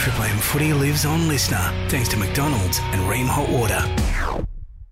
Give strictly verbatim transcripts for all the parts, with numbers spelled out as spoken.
Triple M Footy lives on Listener, thanks to McDonald's and Ream Hot Water.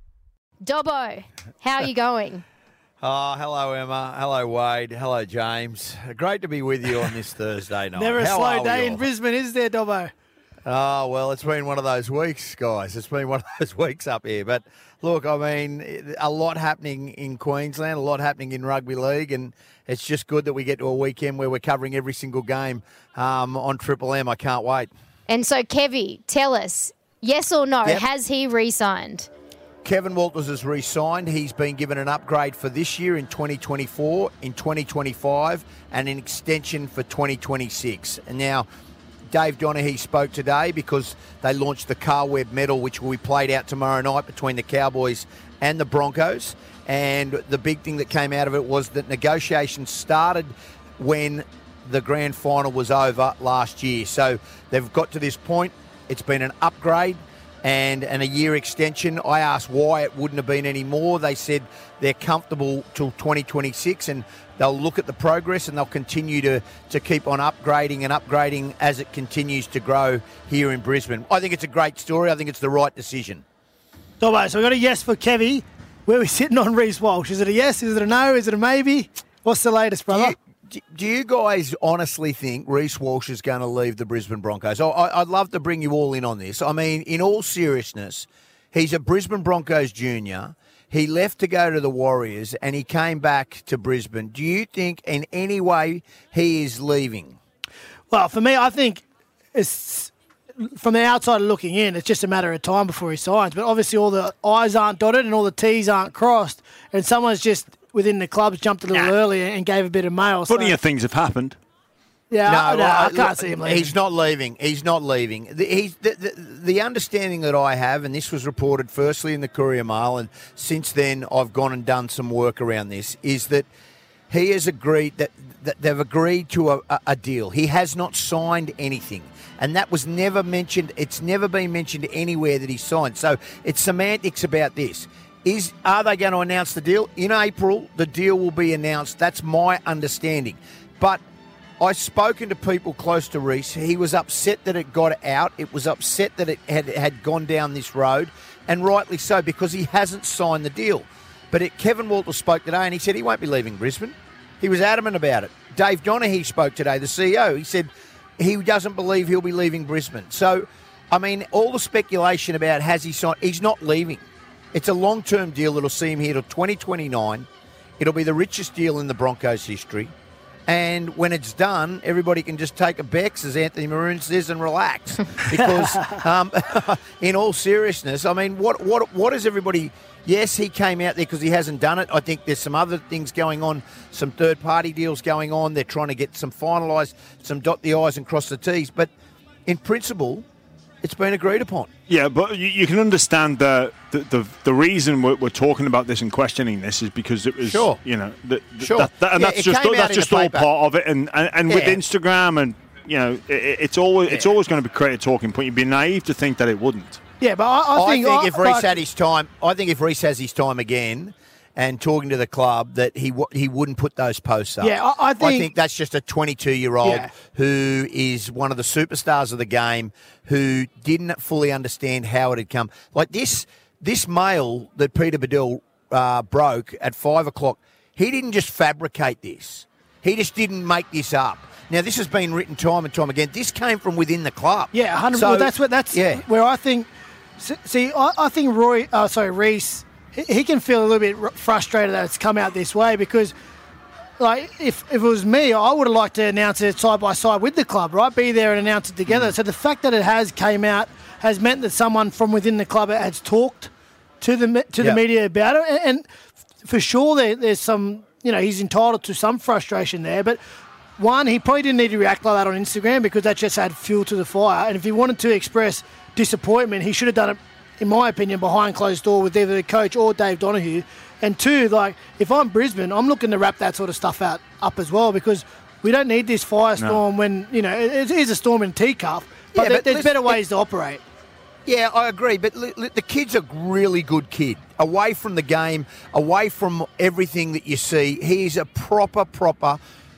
Dobbo, how are you going? Oh, hello, Emma. Hello, Wade. Hello, James. Great to be with you on this Thursday night. Never a How slow are day we in all? Brisbane, is there, Dobbo? Oh, well, it's been one of those weeks, guys. It's been one of those weeks up here. But look, I mean, a lot happening in Queensland, a lot happening in rugby league, and it's just good that we get to a weekend where we're covering every single game um, on Triple M. I can't wait. And so, Kevy, tell us, yes or no, Yep. has he re-signed? Kevin Walters has re-signed. He's been given an upgrade for this year in twenty twenty-four, in twenty twenty-five, and an extension for twenty twenty-six. And now, Dave Donaghy spoke today because they launched the Carl Webb medal, which will be played out tomorrow night between the Cowboys and the Broncos. And the big thing that came out of it was that negotiations started when the grand final was over last year. So they've got to this point. It's been an upgrade and, and a year extension. I asked why it wouldn't have been any more. They said they're comfortable till twenty twenty-six and they'll look at the progress and they'll continue to, to keep on upgrading and upgrading as it continues to grow here in Brisbane. I think it's a great story. I think it's the right decision. Dobbo, so we've got a yes for Kevy. Where are we sitting on Reece Walsh? Is it a yes? Is it a no? Is it a maybe? What's the latest, brother? Do you, do you guys honestly think Reece Walsh is going to leave the Brisbane Broncos? I, I'd love to bring you all in on this. I mean, in all seriousness, he's a Brisbane Broncos junior. He left to go to the Warriors and he came back to Brisbane. Do you think in any way he is leaving? Well, for me, I think it's from the outside looking in, it's just a matter of time before he signs. But obviously all the I's aren't dotted and all the T's aren't crossed. And someone's just within the clubs jumped a little nah. earlier and gave a bit of mail. Plenty so. of things have happened. Yeah, no, I, no, I, I can't look, see him leaving. He's not leaving. He's not leaving. The, he's, the, the, the understanding that I have, and this was reported firstly in the Courier Mail, and since then I've gone and done some work around this, is that he has agreed that, that they've agreed to a, a, a deal. He has not signed anything. And that was never mentioned. It's never been mentioned anywhere that he signed. So it's semantics about this. Is Are they going to announce the deal? In April, the deal will be announced. That's my understanding. But I've spoken to people close to Reece. He was upset that it got out. It was upset that it had, had gone down this road, and rightly so, because he hasn't signed the deal. But it, Kevin Walters spoke today, and he said he won't be leaving Brisbane. He was adamant about it. Dave Donaghy spoke today, the C E O. He said he doesn't believe he'll be leaving Brisbane. So, I mean, all the speculation about has he signed, he's not leaving. It's a long-term deal that'll see him here till twenty twenty-nine. It'll be the richest deal in the Broncos' history. And when it's done, everybody can just take a Bex, as Anthony Maroon says, and relax. Because, um, in all seriousness, I mean, what what what is everybody... Yes, he came out there because he hasn't done it. I think there's some other things going on, some third-party deals going on. They're trying to get some finalised, some dot the I's and cross the T's. But in principle, it's been agreed upon. Yeah, but you, you can understand the the, the, the reason we're, we're talking about this and questioning this is because it was, sure. you know, the, the, sure. that, that, and yeah, that's just that's just all paper. part of it. And and, and yeah. with Instagram and you know, it, it's always yeah. it's always going to be create a talking point. You'd be naive to think that it wouldn't. Yeah, but I, I think, I think I, if Reece like, had his time, I think if Reece has his time again, and talking to the club, that he w- he wouldn't put those posts up. Yeah, I, I think I think that's just a twenty-two-year-old yeah. who is one of the superstars of the game, who didn't fully understand how it had come. Like this, this mail that Peter Badel uh, broke at five o'clock. He didn't just fabricate this. He just didn't make this up. Now, this has been written time and time again. This came from within the club. Yeah, one hundred. So, well, that's what that's yeah. where I think. See, I, I think Roy, uh, sorry, Reece, he, he can feel a little bit frustrated that it's come out this way because, like, if, if it was me, I would have liked to announce it side by side with the club, right? Be there and announce it together. Mm. So the fact that it has came out has meant that someone from within the club has talked to the to yep. the media about it, and, and for sure there, there's some, you know, he's entitled to some frustration there, but. One, he probably didn't need to react like that on Instagram because that just had fuel to the fire. And if he wanted to express disappointment, he should have done it, in my opinion, behind closed door with either the coach or Dave Donaghy. And two, like, if I'm Brisbane, I'm looking to wrap that sort of stuff out up as well because we don't need this firestorm no. when, you know, it is a storm in a teacup. But, yeah, there, but there's better ways to operate. Yeah, I agree, but li- li- the kid's a really good kid. Away from the game, away from everything that you see, he's a proper, proper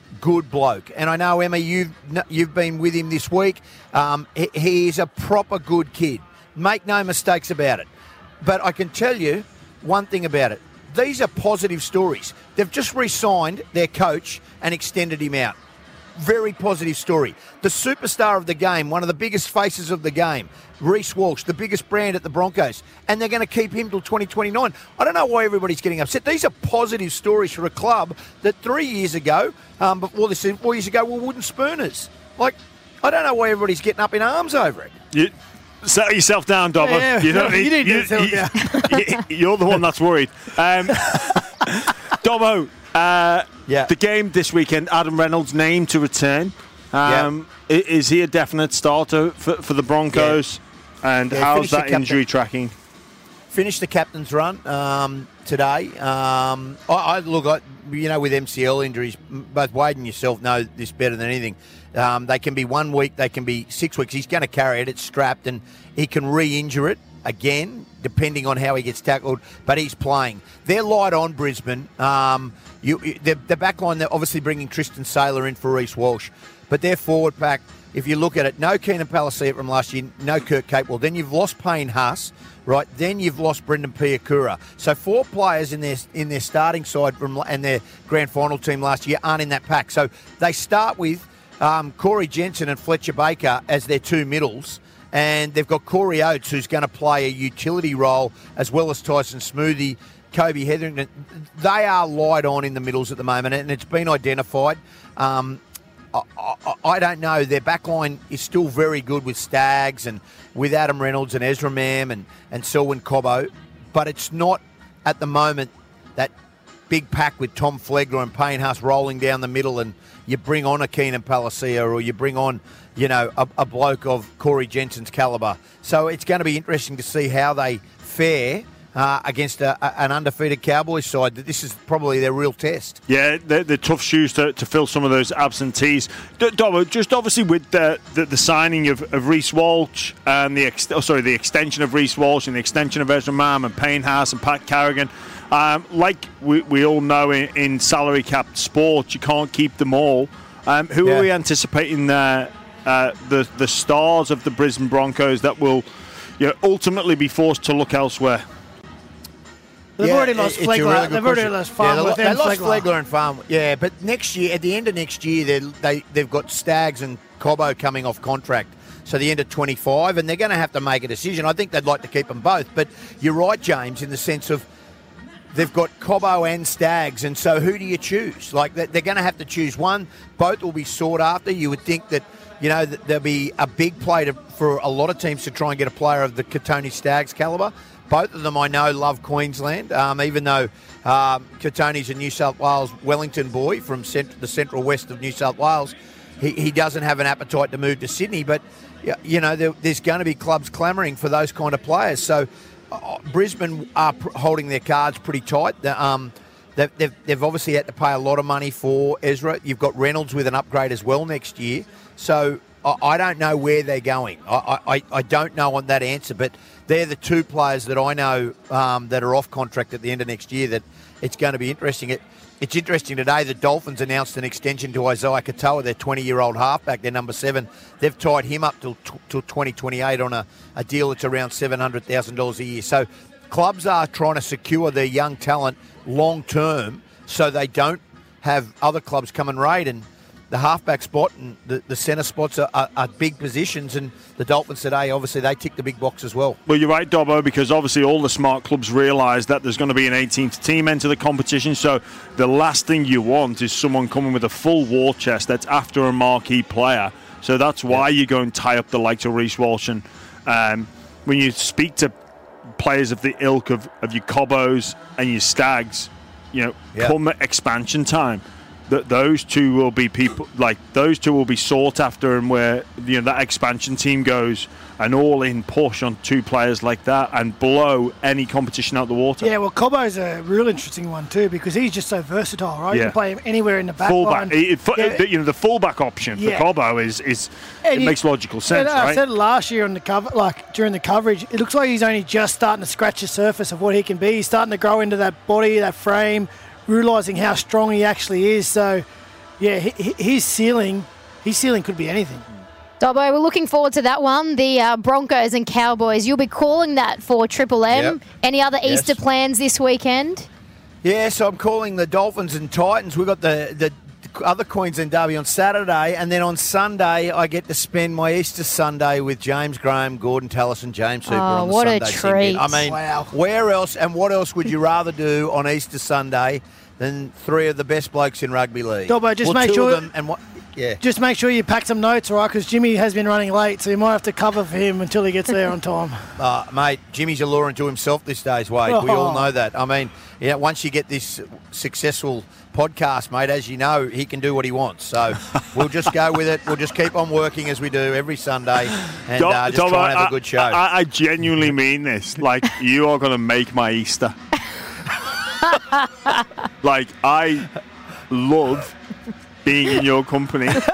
good bloke. And I know, Emma, you've you've been with him this week. Um, he, he is a proper good kid. Make no mistakes about it. But I can tell you one thing about it. These are positive stories. They've just re-signed their coach and extended him out. Very positive story. The superstar of the game, one of the biggest faces of the game, Reece Walsh, the biggest brand at the Broncos, and they're going to keep him till twenty twenty-nine. I don't know why everybody's getting upset. These are positive stories for a club that three years ago, um, before this, four years ago, were wooden spooners. Like, I don't know why everybody's getting up in arms over it. You settle yourself down, Dobbo. Yeah, you don't you need, need to you, settle you, down. You're the one that's worried. Um, Dobbo, uh, Yeah. the game this weekend, Adam Reynolds named to return. Um, i- Is he a definite starter for, for the Broncos? And Yeah, how's finish the that captain. injury tracking? Finished the captain's run um, today. Um, I, I look, I, you know, with M C L injuries, both Wade and yourself know this better than anything. Um, they can be one week, they can be six weeks. He's going to carry it. It's strapped, and he can re-injure it again, depending on how he gets tackled. But he's playing. They're light on Brisbane. Um, you, you, the, the back line, they're obviously bringing Tristan Saylor in for Reece Walsh, but their forward pack, if you look at it, no Keenan Palacia from last year, no Kurt Capewell. Then you've lost Payne Haas, right? Then you've lost Brendan Piakura. So four players in their in their starting side from and their grand final team last year aren't in that pack. So they start with um, Corey Jensen and Fletcher Baker as their two middles. And they've got Corey Oates, who's going to play a utility role, as well as Tyson Smoothie, Kobe Hetherington. They are light on in the middles at the moment, and it's been identified. Um, I, I, I don't know. Their backline is still very good with Staggs and with Adam Reynolds and Ezra Mam and, and Selwyn Cobbo, but it's not at the moment that big pack with Tom Flegler and Payne Haas rolling down the middle, and you bring on a Keenan Palacia or you bring on, you know, a, a bloke of Corey Jensen's calibre. So it's going to be interesting to see how they fare uh, against a, a, an undefeated Cowboys side. This is probably their real test. Yeah, they're, they're tough shoes to, to fill some of those absentees. D- Dobbo, just obviously with the, the, the signing of, of Reece Walsh and the ex- oh, sorry the extension of Reece Walsh and the extension of Ezra Mam and Payne Haas and Pat Carrigan, um, like we, we all know in, in salary capped sports, you can't keep them all. Um, who Yeah. are we anticipating uh, uh, the the stars of the Brisbane Broncos that will, you know, ultimately be forced to look elsewhere? They've Yeah, already lost it's a Flegler. really good They've already question. lost Yeah, Farnworth they, lo- and they lost Flegler. Flegler and Farm. Yeah, but next year, at the end of next year, they they they've got Staggs and Cobbo coming off contract. So the end of twenty-five, and they're going to have to make a decision. I think they'd like to keep them both. But you're right, James, in the sense of they've got Cobbo and Staggs, and so who do you choose? Like they're going to have to choose one. Both will be sought after. You would think that, you know, that there'll be a big play to, for a lot of teams to try and get a player of the Katoni Staggs calibre. Both of them, I know, love Queensland, um, even though um, Katoni's a New South Wales Wellington boy from cent- the central west of New South Wales. He, he doesn't have an appetite to move to Sydney, but, you know, there, there's going to be clubs clamouring for those kind of players. So uh, Brisbane are pr- holding their cards pretty tight. The, um, they've, they've, they've obviously had to pay a lot of money for Ezra. You've got Reynolds with an upgrade as well next year. So I, I don't know where they're going. I, I, I don't know on that answer, but they're the two players that I know um, that are off contract at the end of next year that it's going to be interesting. It, it's interesting today, the Dolphins announced an extension to Isaiah Katoa, their twenty-year-old halfback, their number seven. They've tied him up till, till twenty twenty-eight on a, a deal that's around seven hundred thousand dollars a year. So clubs are trying to secure their young talent long term so they don't have other clubs come and raid. And the halfback spot and the, the centre spots are, are, are big positions, and the Dolphins today, obviously, they tick the big box as well. Well, you're right, Dobbo, because obviously all the smart clubs realise that there's going to be an eighteenth team enter the competition, so the last thing you want is someone coming with a full war chest that's after a marquee player. So that's why yeah. you go and tie up the likes of Reece Walsh. And um, when you speak to players of the ilk of, of your Cobbos and your Staggs, you know, yeah. come expansion time, that those two will be people like those two will be sought after, and where, you know, that expansion team goes an all-in push on two players like that and blow any competition out the water. Yeah, well, Cobbo's a real interesting one too, because he's just so versatile, right? Yeah. You can play him anywhere in the back fullback, line. it, yeah. you know, the fullback option yeah. for Cobbo is is and it he, makes logical sense, I right? said it last year on the cover, like during the coverage, it looks like he's only just starting to scratch the surface of what he can be. He's starting to grow into that body, that frame, realising how strong he actually is. So yeah, he, he- his ceiling, his ceiling could be anything. Dobbo, we're looking forward to that one. The uh, Broncos and Cowboys. You'll be calling that for Triple M. Yep. Any other Yes. Easter plans this weekend? Yeah, so I'm calling the Dolphins and Titans. We've got the, the other Queensland Derby on Saturday, and then on Sunday I get to spend my Easter Sunday with James Graham, Gordon Tallis and James Hooper Oh, on the what a Sunday treat. segment. I mean, Wow. where else and what else would you rather do on Easter Sunday than three of the best blokes in rugby league? Dobbo, just well, make two sure- of them and what, yeah. Just make sure you pack some notes, all right? Because Jimmy has been running late, so you might have to cover for him until he gets there on time. Uh, mate, Jimmy's alluring to himself this days, Wade. We all Oh. know that. I mean, yeah, once you get this successful podcast, mate, as you know, he can do what he wants. So we'll just go with it. We'll just keep on working as we do every Sunday and Dom- uh, just Dom, try and have I- a good show. I, I genuinely mean this. Like, you are going to make my Easter. Like, I love being in your company. And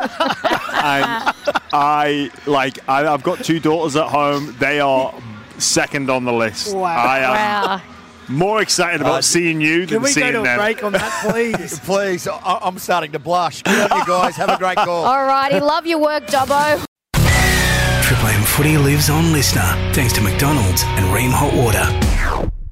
I, like, I, I've got two daughters at home. They are second on the list. Wow. I am Wow. more excited about Uh, seeing you Can than we go seeing to a them. break on that, please? Please, I- I'm starting to blush. Good on you guys. Have a great call. All righty. Love your work, Dobbo. Triple M Footy lives on Listener, thanks to McDonald's and Ream Hot Water.